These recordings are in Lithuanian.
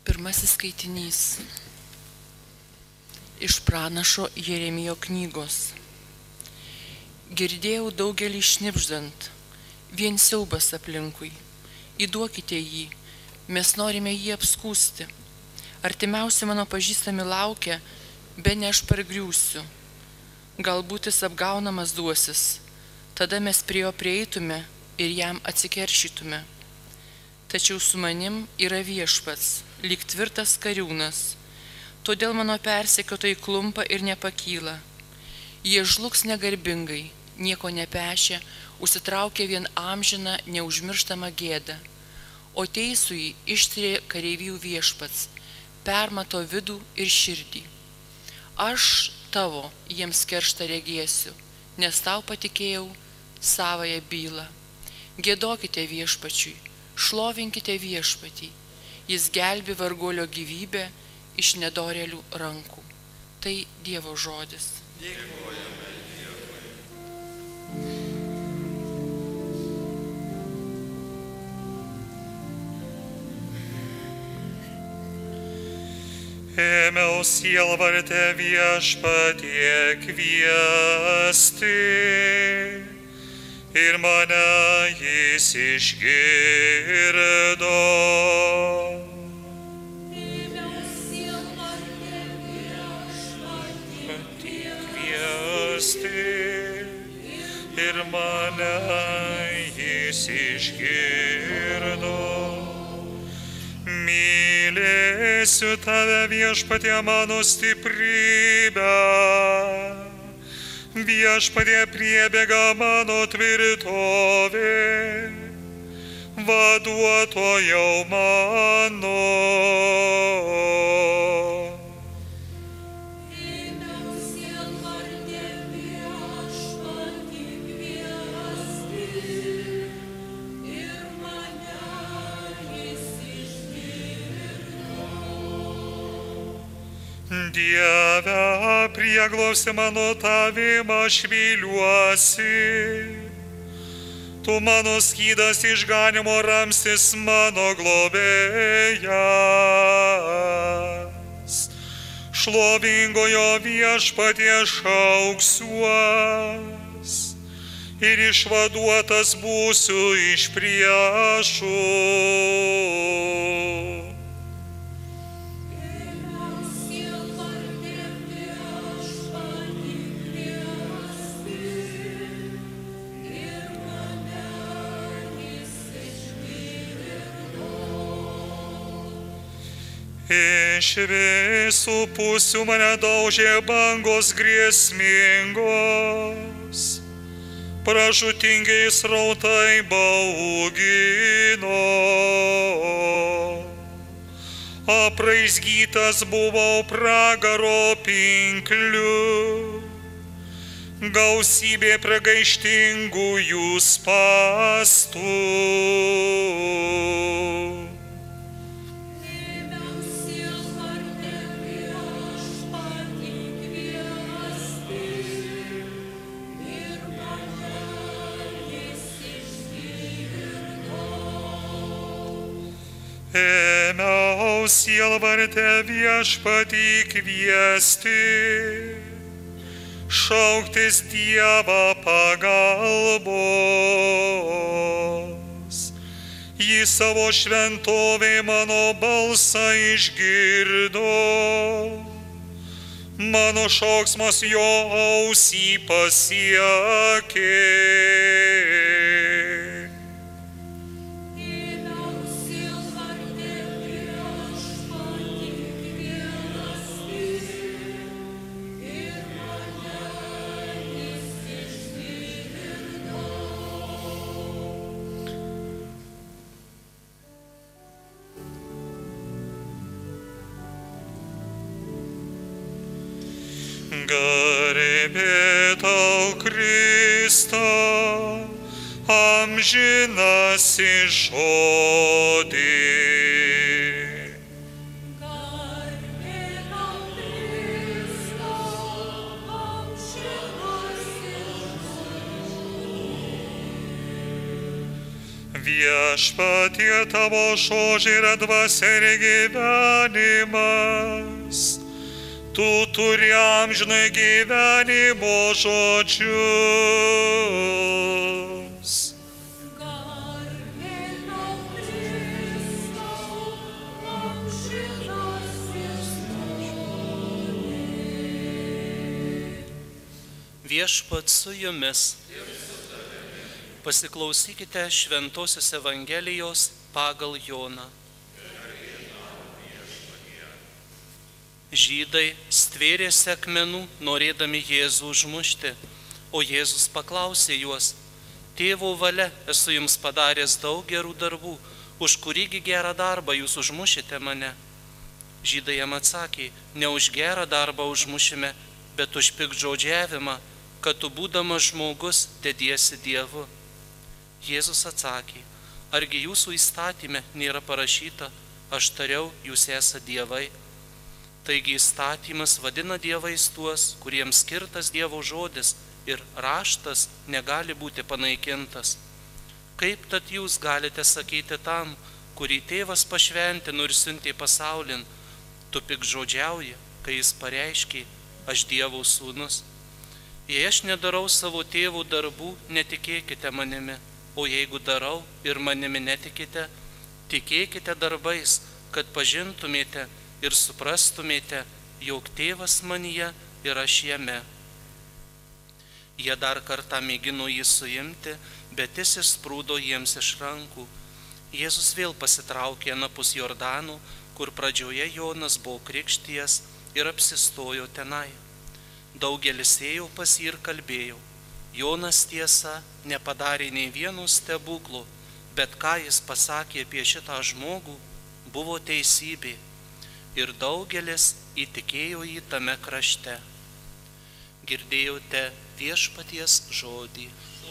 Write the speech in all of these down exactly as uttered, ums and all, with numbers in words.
Pirmasis skaitinys iš pranašo Jeremijo knygos. Girdėjau daugelį šnibždant, vien siaubas aplinkui. Įduokite jį, mes norime jį apskūsti. Artimiausi mano pažįstami laukia, be ne aš pargriūsiu. Galbūt jis apgaunamas duosis, tada mes prie jo prieitume ir jam atsikeršytume. Tačiau su manim yra viešpats, lyg tvirtas kariūnas. Todėl mano persekiotojai klumpa ir nepakyla. Jie žlugs negarbingai, nieko nepešia, užsitraukia vien amžiną, neužmirštamą gėdą. O teisųjį ištrė kareivijų viešpats, permato vidų ir širdį. Aš tavo jiems kerštą regėsiu, nes tau patikėjau savąją bylą. Giedokite viešpačiui, šlovinkite viešpatį, jis gelbi varguolio gyvybę iš nedorėlių rankų. Tai Dievo žodis. Dėkojame Dievui. Ėmiau sielvartę viešpatie kviesti, ir mane jis išgirdo. Ėmiau sielvartę viešpatie kviesti, ir mane jis išgirdo. Mylėsiu tave viešpatie mano stiprybę, viešpatie priebėga mano tvirtovė, vaduotojau mano. Ėmiau sielvartę viešpatį kviesti, ir mane jis išgirdo. Dieve, prieglobsti mano tavim aš viliuosi, tu mano skydas išganymo ramstis mano globėjas. Šlovingojo viešpatie šauksiuos ir išvaduotas būsiu iš priešų. Iš visų pusių mane daužė bangos grėsmingos, pražūtingai srautai baugino. Apraizgytas buvau pragaro pinkliu, gausybė pragaištingųjų spąstų. Ėmiau sielvartę viešpatį kviesti, šauktis Dievą pagalbos. Jis savo šventovėj mano balsą išgirdo, mano šauksmas jo ausį pasiekė. Garbė tau, Kristau, amžinasis žodį. Garbė tau, Kristau, amžinasis žodį. Viešpatie tavo žodžiai yra dvasia ir gyvenimas. Tu turi amžinai gyvenimo žodžius. Viešpat su jumis. Pasiklausykite Šventosios Evangelijos pagal Joną. Žydai stvėrėsi akmenų, norėdami Jėzų užmušti, o Jėzus paklausė juos: Tėvo valia esu jums padaręs daug gerų darbų, už kurįgi gerą darbą jūs užmušite mane? Žydai jam atsakė: ne už gerą darbą užmušime, bet už piktžodžiavimą, kad tu būdamas žmogus dediesi Dievu. Jėzus atsakė: argi jūsų įstatyme nėra parašyta, aš tariau, jūs esate dievai. Taigi įstatymas vadina dievais tuos, kuriems skirtas Dievo žodis ir raštas negali būti panaikintas. Kaip tad jūs galite sakyti tam, kurį tėvas pašventino ir siuntė pasaulin, tu piktžodžiauji, kai jis pareiškė: aš Dievo sūnus? Jei aš nedarau savo tėvų darbų, netikėkite manimi, o jeigu darau ir manimi netikite, tikėkite darbais, kad pažintumėte ir suprastumėte, jog tėvas manyje ir aš jame. Jie dar kartą mėgino jį suimti, bet jis išsprūdo jiems iš rankų. Jėzus vėl pasitraukė anapus Jordano, kur pradžioje Jonas buvo krikštijęs, ir apsistojo tenai. Daugelis ėjo pas jį ir kalbėjo: Jonas tiesa nepadarė nei vieno stebuklo, bet ką jis pasakė apie šitą žmogų, buvo teisybė. Ir daugelis įtikėjo jį tame krašte. Girdėjote viešpaties žodį.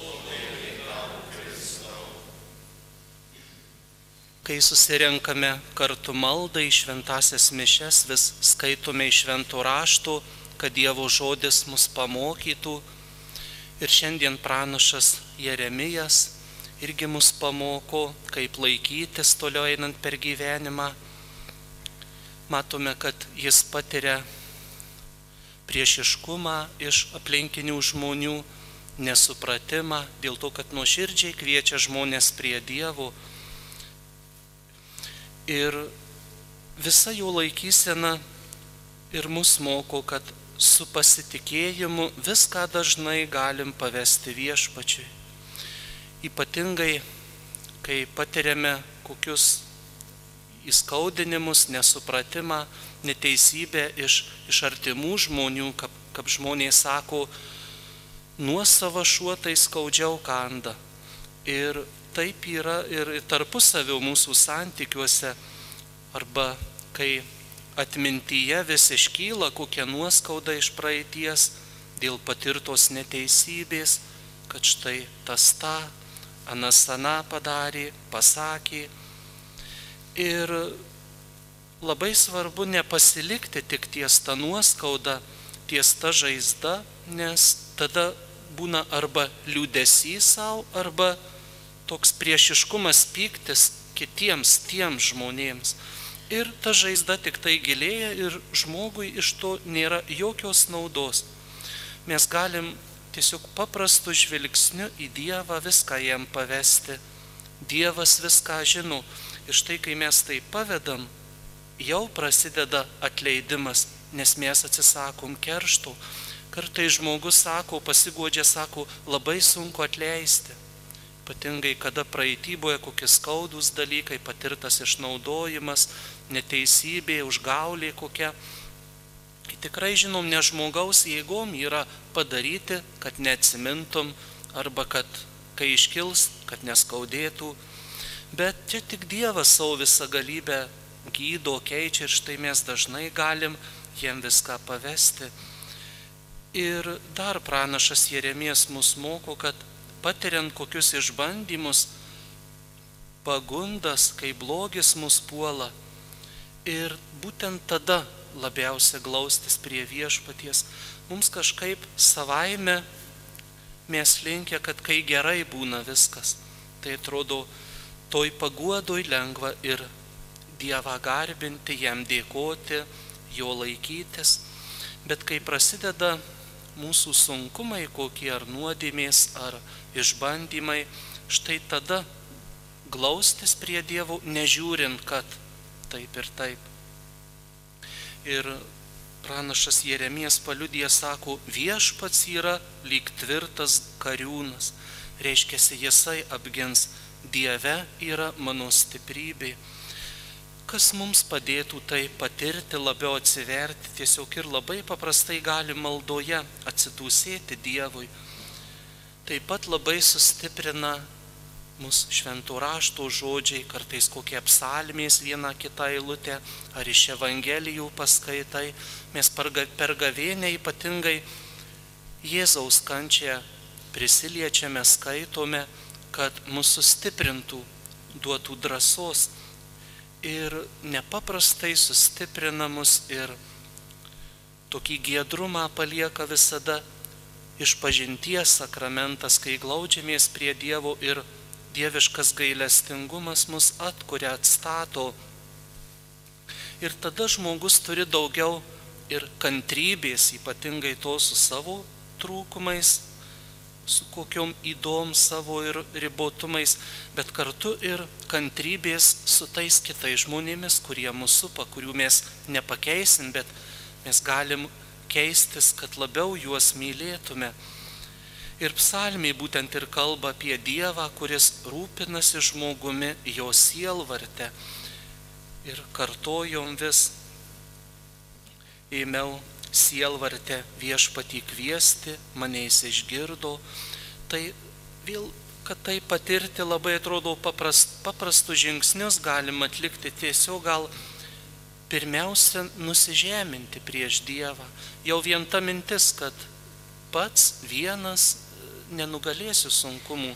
Kai susirenkame kartu maldai į šventąsias mišias, vis skaitome iš švento rašto, kad Dievo žodis mus pamokytų. Ir šiandien pranašas Jeremijas irgi mus pamoko, kaip laikytis toliau einant per gyvenimą. Matome, kad jis patiria priešiškumą iš aplinkinių žmonių, nesupratimą, dėl to, kad nuoširdžiai kviečia žmonės prie Dievo. Ir visa jo laikysena ir mus moko, kad su pasitikėjimu viską dažnai galim pavesti viešpačiui. Ypatingai, kai patiriame kokius įskaudinimus, nesupratimą, neteisybę iš, iš artimų žmonių, kaip, kaip žmonės sako, nuosava šuo tai skaudžiau kanda. Ir taip yra ir tarpusavio mūsų santykiuose, arba kai atmintyje vis iškyla kokia nuoskauda iš praeities dėl patirtos neteisybės, kad štai tas tą, anas aną padarė, pasakė. Ir labai svarbu nepasilikti tik ties tą nuoskaudą, ties tą žaizdą, nes tada būna arba liūdesys savo, arba toks priešiškumas, pyktis kitiems, tiems žmonėms. Ir ta žaizda tik tai gilėja ir žmogui iš to nėra jokios naudos. Mes galim tiesiog paprastu žvilgsniu į Dievą viską jam pavesti. Dievas viską žino. Ir štai kai mes tai pavedam, jau prasideda atleidimas, nes mes atsisakom keršto. Kartais žmogus sako, pasiguodžia, sako, labai sunku atleisti. Ypatingai, kada praeityboje kokie skaudūs dalykai, patirtas išnaudojimas, neteisybė, užgaulė kokia. Tikrai žinom, ne žmogaus jėgom yra padaryti, kad neatsimintum, arba kad kai iškils, kad neskaudėtų. Bet čia tik Dievas savo visą galybę gydo, keičia ir štai mes dažnai galim jiem viską pavesti. Ir dar pranašas Jeremijas mus moko, kad patiriant kokius išbandymus, pagundas, kai blogis mus puola, ir būtent tada labiausia glaustis prie viešpaties. Mums kažkaip savaime mes linkę, kad kai gerai būna viskas, tai atrodo toj paguodoj lengva ir Dievą garbinti, jam dėkoti, jo laikytis, bet kai prasideda mūsų sunkumai kokie ar nuodėmės, ar išbandymai, štai tada glaustis prie Dievo, nežiūrint, kad taip ir taip. Ir pranašas Jeremijas paliudija, sako, viešpats yra lyg tvirtas kariūnas, reiškiasi jisai apgins, Dieve yra mano stiprybė. Kas mums padėtų tai patirti, labiau atsiverti, tiesiog ir labai paprastai gali maldoje atsidūsėti Dievui. Taip pat labai sustiprina mus šventų rašto žodžiai, kartais kokie psalmės viena kita eilutė, ar iš Evangelijų paskaitai. Mes per gavėnę ypatingai Jėzaus kančią prisiliečiame, skaitome, kad mus sustiprintų, duotų drąsos. Ir nepaprastai sustiprina mus ir tokį giedrumą palieka visada išpažinties sakramentas, kai glaudžiamės prie Dievo ir dieviškas gailestingumas mus atkuria, atstato. Ir tada žmogus turi daugiau ir kantrybės, ypatingai to su savo trūkumais, su kokiom ydom savo ir ribotumais, bet kartu ir kantrybės su tais kitais žmonėmis, kurie mūsų supa, kurių mes nepakeisim, bet mes galim keistis, kad labiau juos mylėtume. Ir psalmiai būtent ir kalba apie Dievą, kuris rūpinasi žmogumi, jo sielvarte. Ir kartojom vis, ėmiau sielvarte viešpatį kviesti, mane jis išgirdo. Tai vėl, kad tai patirti, labai atrodo paprast, paprastus žingsnius galim atlikti, tiesiog gal pirmiausia nusižeminti prieš Dievą. Jau vien ta mintis, kad pats vienas nenugalėsiu sunkumų,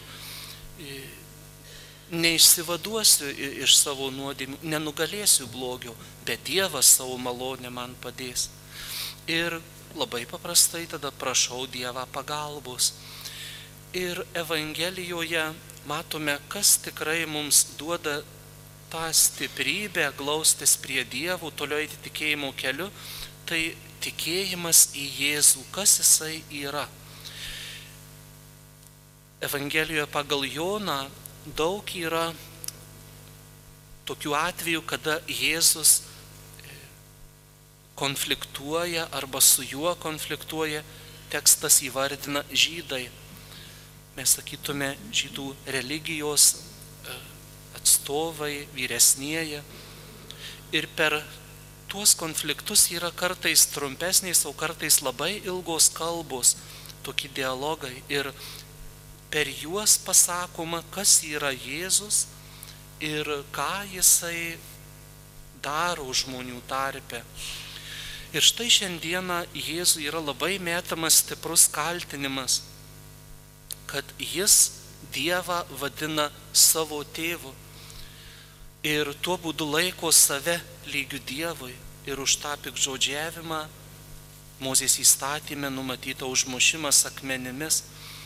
neišsivaduosiu iš savo nuodėmių, nenugalėsiu blogio, bet Dievas savo malonę man padės. Ir labai paprastai tada prašau Dievą pagalbos. Ir Evangelijoje matome, kas tikrai mums duoda tą stiprybę glaustis prie Dievo, toliau eiti tikėjimo keliu, tai tikėjimas į Jėzų, kas jisai yra. Evangelijoje pagal Joną daug yra tokių atvejų, kada Jėzus konfliktuoja arba su juo konfliktuoja, tekstas įvardina žydai. Mes sakytume žydų religijos atstovai, vyresnieji. Ir per tuos konfliktus yra kartais trumpesnės, o kartais labai ilgos kalbos, tokie dialogai. Ir per juos pasakoma, kas yra Jėzus ir ką jisai daro žmonių tarpe. Ir štai šiandieną Jėzui yra labai metamas stiprus kaltinimas, kad jis Dievą vadina savo tėvu ir tuo būdu laiko save lygiu Dievui. Ir už tą piktžodžiavimą Mozės įstatyme numatyta užmušimas akmenimis.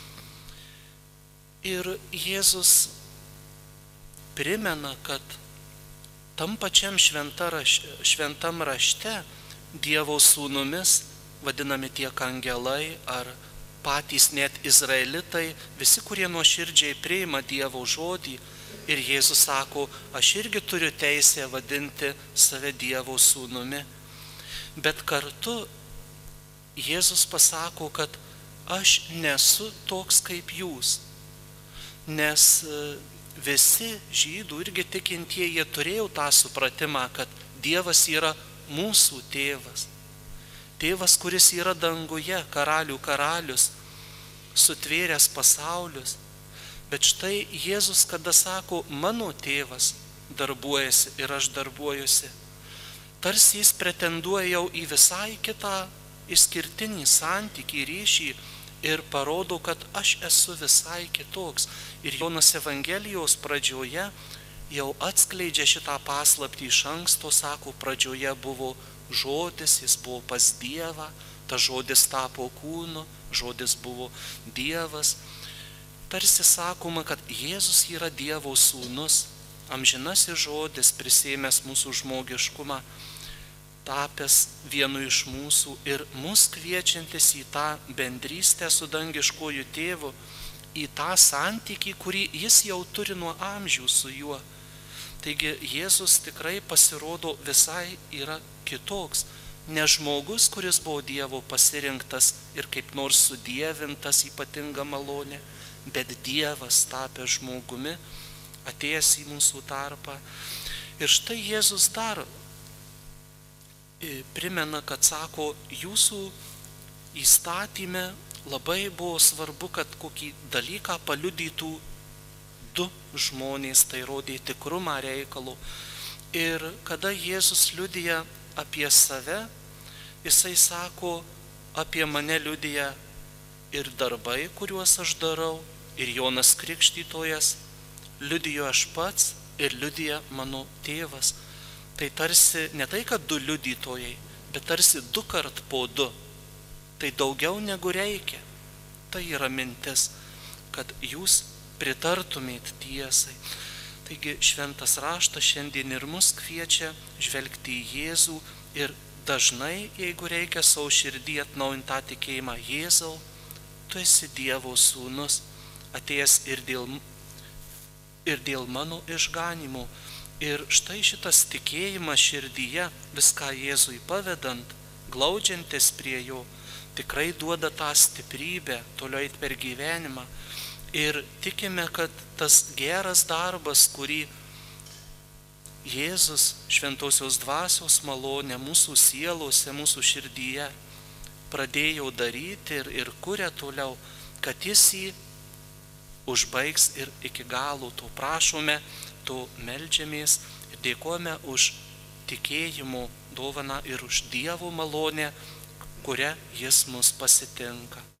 Ir Jėzus primena, kad tam pačiam šventa raš, šventam rašte Dievo sūnumis vadinami tiek angelai ar patys net izraelitai, visi, kurie nuoširdžiai priima Dievo žodį. Ir Jėzus sako, aš irgi turiu teisę vadinti save Dievo sūnumi. Bet kartu Jėzus pasako, kad aš nesu toks kaip jūs. Nes visi žydų irgi tikintieji turėjo tą supratimą, kad Dievas yra mūsų tėvas. Tėvas, kuris yra danguje, karalių karalius, sutvėręs pasaulius. Bet štai Jėzus, kada sako, mano tėvas darbuojasi ir aš darbuojuosi, tarsi jis pretenduoja jau į visai kitą išskirtinį santykį, ryšį ir parodo, kad aš esu visai kitoks. Ir Jonas Evangelijos pradžioje jau atskleidžia šitą paslaptį iš anksto, sako, pradžioje buvo žodis, jis buvo pas Dievą, tas žodis tapo kūnu, žodis buvo Dievas. Tarsi sakoma, kad Jėzus yra Dievo sūnus amžinasis žodis prisėmęs mūsų žmogiškumą, tapęs vienu iš mūsų ir mus kviečiantis į tą bendrystę su dangiškuoju tėvu, į tą santykį, kurį jis jau turi nuo amžių su juo. Taigi Jėzus tikrai pasirodo visai yra kitoks, ne žmogus, kuris buvo Dievo pasirinktas ir kaip nors sudievintas ypatinga malonė, bet Dievas tapęs žmogumi, atėjęs į mūsų tarpą. Ir štai Jėzus dar primena, kad sako, jūsų įstatyme labai buvo svarbu, kad kokį dalyką paliudytų du žmonės, tai rodė tikrumą reikalo. Ir kada Jėzus liudija apie save, jisai sako, apie mane liudija ir darbai, kuriuos aš darau, ir Jonas Krikštytojas, liudijo aš pats ir liudija mano tėvas. Tai tarsi ne tai, kad du liudytojai, bet tarsi du kart po du. Tai daugiau negu reikia. Tai yra mintis, kad jūs pritartumėt tiesai. Taigi šventas raštas šiandien ir mus kviečia žvelgti į Jėzų ir dažnai, jeigu reikia savo širdį atnaujinti tą tikėjimą, Jėzau, tu esi Dievo sūnus, atėjęs ir dėl, ir dėl mano išganimo. Ir štai šitas tikėjimas širdyje, viską Jėzui pavedant, glaudžiantis prie jo, tikrai duoda tą stiprybę toliau eit per gyvenimą. Ir tikime, kad tas geras darbas, kurį Jėzus šventosios dvasios malonė mūsų sielose, mūsų širdyje pradėjo daryti ir, ir kuria toliau, kad jis jį užbaigs ir iki galo. To prašome, to meldžiamės ir dėkojame už tikėjimo dovaną ir už Dievo malonę, kuria jis mus pasitinka.